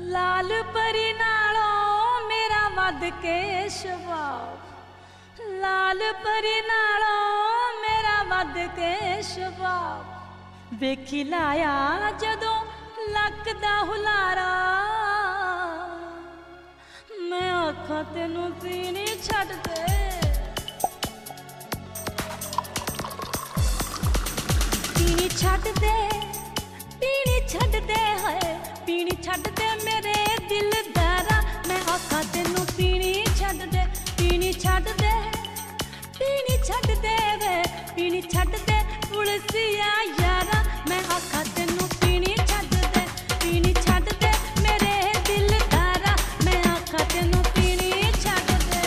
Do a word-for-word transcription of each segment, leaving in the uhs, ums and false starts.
लाल परी नालों मेरा वध के शबाब, लाल परी नालों मेरा वध के शबाब। वेखी लाया जदों लक दा हुलारा, मैं आखां तेनू पीनी छड्ड दे, पीनी छड्ड दे, पीनी छड्ड दे है, पीनी छड्ड दे मेरे दिल दारा। मैं आखां तेनू पीनी छड्ड दे, पीनी छड्ड दे, पीनी छड्ड दे वे, पीनी छड्ड दे पुलसिया यारा। मैं आखां तेनू पीनी छड्ड दे, पीनी छड्ड दे मेरे दिल दारा। मैं आखां तेनू पीनी छड्ड दे।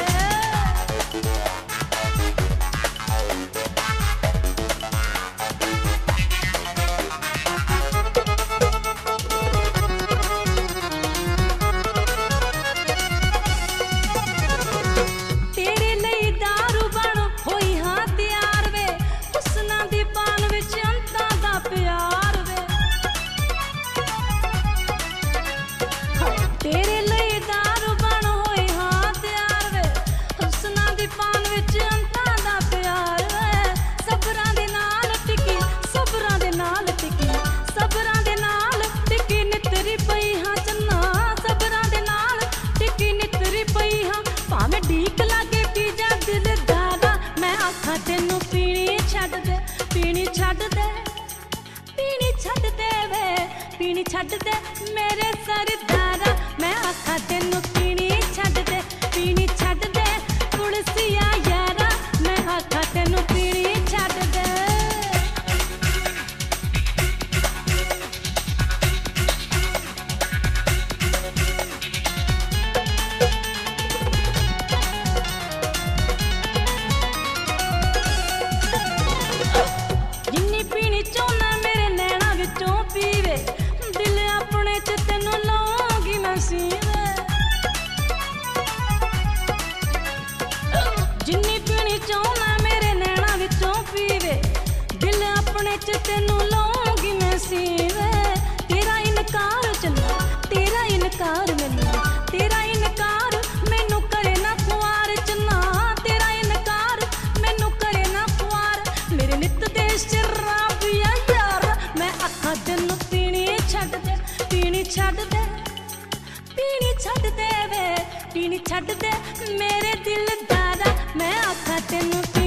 तेनू पीनी छड्ड दे, पीनी छड्ड दे, पीनी छड्ड दे वे, पीनी छड्ड दे मेरे सरदारा। मैं आखां तेनू पीनी छड्ड दे, पीनी छड्ड दे पुलसिया यारा। मैं आखां तेनू पीनी छड्ड दे। जिन्नी पीनी चाहना मेरे नैना विचों पीवे, दिल अपने च तेनू लाऊंगी मैं सीवे। तेरा इनकार चला, तेरा इनकार मैनू, तेरा इनकार मैनू करे ना खुआर चना, तेरा इनकार मैनू करे ना खुआर। मेरे नित देश च राबिया यार। मैं आखां तेनू पीनी छड्ड दे, पीनी छड्ड दे, पीनी छड्ड दे वे, पीनी छड्ड दे मेरे दिल दारा। मैं आखां तेनू